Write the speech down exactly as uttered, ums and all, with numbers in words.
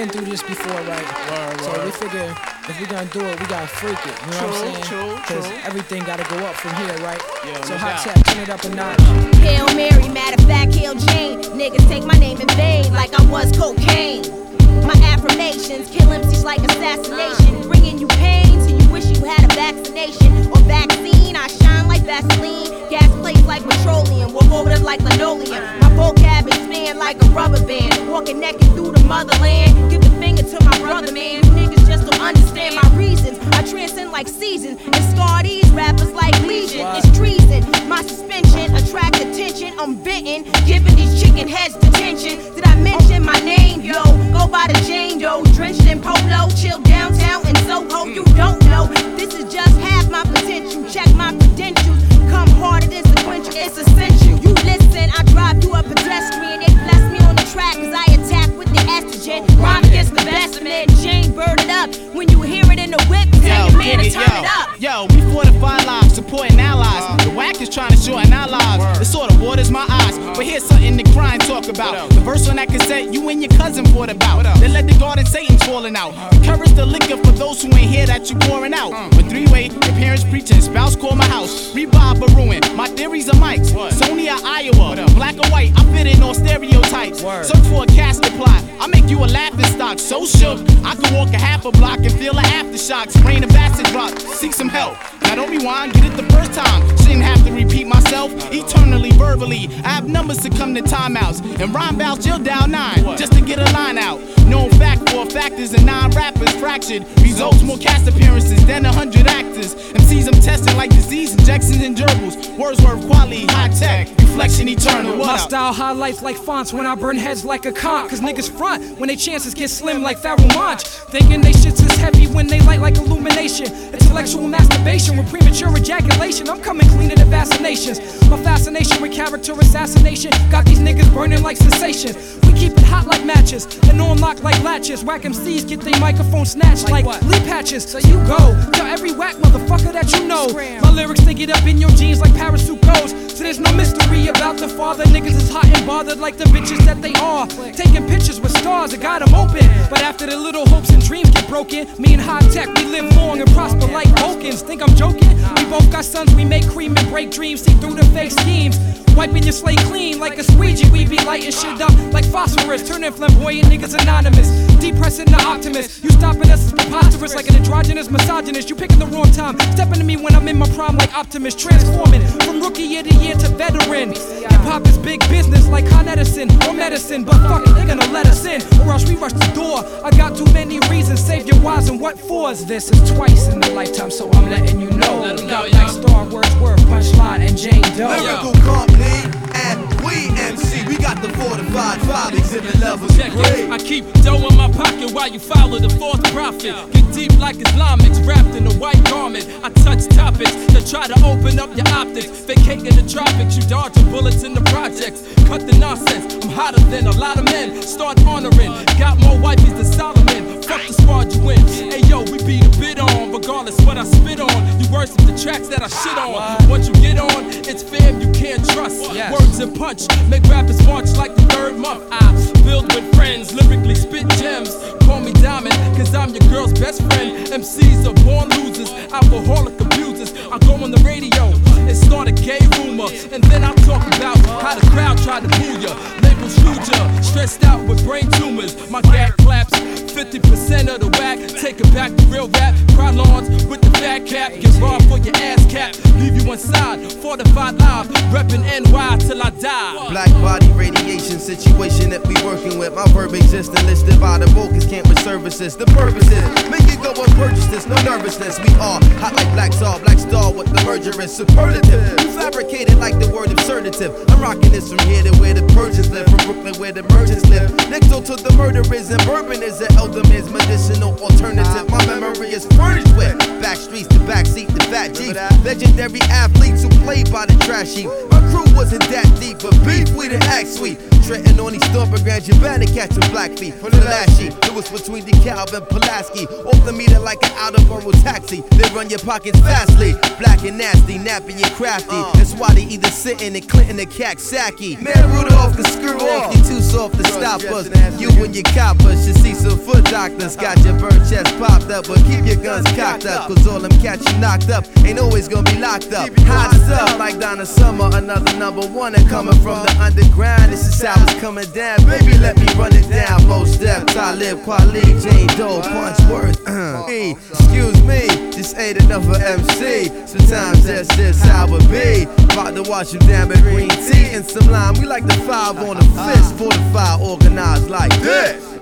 been through this before, right? Word, so word. we figure if we gonna do it, we gotta freak it. You know True, what I'm saying? true, Because true. everything gotta go up from here, right? Yeah, so no hot doubt. tech, turn it up a notch. Hail Mary, matter of fact, Hail Jane. Niggas take my name in vain like I was cocaine. My affirmations kill M Cs like assassination, bringing you pain till you wish you had a vaccination or vaccine. I shine like Vaseline, gas plates like petroleum, walk over them like linoleum. My vocab expand like a rubber band, walking naked through the motherland. Give the finger to my brother, man. You niggas just don't understand my reasons. I transcend like seasons and scar these rappers like legion. It's treason. My suspension attract attention. I'm bitten, giving these chicken heads detention. Did I mention my name, yo? Go by the Jane Doe, drenched in polo, chill downtown in Soho. You don't know, this is just half my potential. Check my credentials, come harder than sequential. It's essential. You listen, I drive you a pedestrian. They bless me on the track, cause I attack with the estrogen. Rhyme against the best of men, Jane bird it up. When you hear it in the whip, tell your man to turn it up. Yo, we fortify lives, supporting allies. The whack is trying to shorten our lives. The sort of waters my eyes. But here's something the crying talk about. The verse on that cassette, you and your cousin fought about. They let the garden Satan's falling out. Encourage the liquor for those who ain't hear that you pouring out. When three-way, your parents preaching, spouse call my house. Revive or ruin. My theories are Mike's. Sony or Iowa. Black or white, I fit in all stereotypes. Search for a casket plot. I make you a laughing stock. So shook, I could walk a half a block and feel the aftershocks. Rain of acid drop. Seek some help. Now don't rewind, get it the first time. Shouldn't have to repeat myself eternally, verbally. I have numbers to come to timeouts. And rhyme bouts, you'll dial nine just to get a line out. Known fact for factors and nine rappers fractured. Results more cast appearances than a hundred actors. M Cs I'm testing like disease injections and gerbils. Wordsworth quality, high tech, reflection eternal. What My up? style highlights like fonts when I burn heads like a conch. Cause niggas front when they chances get slim like Pharoah Monch. Thinking they shits is heavy when they light like illumination. Intellectual masturbation with premature ejaculation. I'm coming cleaner than vaccinations. My fascination with character assassination got these niggas burning like sensations. We keep it hot like matches and on lock like latches. Whack M Cs get their microphone snatched like, like leaf patches. So you go tell every whack motherfucker that you know. My lyrics they get up in your jeans like parachute goes. So there's no mystery about the father. Niggas is hot and bothered like the bitches that they are. Taking pictures with stars, I got them open. But after the little hopes and dreams get broken, me and high tech, we live long and prosper like Vulcans. Think I'm joking? We both got sons, we make cream and break dreams. See through the fake schemes. Wiping your slate clean like a squeegee. We be lighting shit up like phosphorus. Turning flamboyant niggas anonymous. Depressing the optimist. You stopping us is preposterous like an androgynous misogynist. You picking the wrong time. Stepping to me when I'm in my prime like Optimus. Transforming from rookie of the year to veteran. Hip hop is big business like Con Edison or medicine. But fuck it, they gonna let us in or else we rush the door. I got too many reasons. Save your wives and what fors. This is twice in a lifetime, so I'm letting you know. Let 'em We got know, like yo. Star, Wordsworth, Punchline, and Jane Doe. Lyrical company and we M C. We got the fortified five exhibit levels. Check Great. it. I keep dough in my pocket while you follow the fourth prophet. Get deep like Islamics, wrapped in a white garment. I touch topics that try to open up your optics. Vacating the tropics, you dodging bullets in the projects. Cut the nonsense, I'm hotter than a lot of men. Start honoring, got more wifeys than Solomon. Fuck the squad you win. Hey yo, we beat a bit on, regardless what I spit on. You worship the tracks that I shit on. Once you get on, it's fam you can't trust. Words and punch, make rappers march like the third month. I build with friends, lyrically spit gems. Call me Diamond, cause I'm your girl's best friend. M Cs are born losers, alcoholic abusers. I go on the radio and start a gay rumor. And then I talk about how the crowd tried to boo ya. Labels shoot ya, stressed out with brain tumors. My gag claps, fifty percent of the whack. Take it back to real rap. Cry lawns with the fat cap. Get robbed for your ass cap. Leave you inside, fortified live. Reppin' N Y till I die. Black body radiation situation that we working with. My verb exists and listed by the vocals, campus services. The purpose is make you go and purchase this, no nervousness. We are hot like Black Star, Black Star with the merger is superlative. You fabricated like the word absurdative. I'm rocking this from here to where the Persians live, from Brooklyn where the merchants live. Next door to the murderers and bourbon is an elderman's medicinal alternative. My memory is furnished with back streets, the back seat, the fat Jeep. Legendary athletes who played by the trash heap. My crew wasn't that deep, but beef, we done act sweet. Treading on these stormograms, you better catch a black feet. Flashy, it was between DeKalb and Pulaski. Off the meter like an out-of-borough taxi. They run your pockets fastly. Black and nasty, nappy and crafty. That's why they either sitting and Clinton and Kaksaki. Man, Rudolph can screw off. You too soft to stop us. You and your coppers should see some foot doctors. Got your bird chest popped up, but keep your guns cocked up. Cause all them cats you knocked up ain't always gonna be locked up. Hot stuff like Donna Summer, another number one. And coming from the underground, this is how it's coming down. Baby, let me run it down. Most Def, Talib, Kweli, Jane Doe, Punchworth. Uh, e, excuse me, this ain't enough for M C. Sometimes that's just how it be. About to wash you down with green tea and some lime. We like the five on the fist, fortified, organized like this.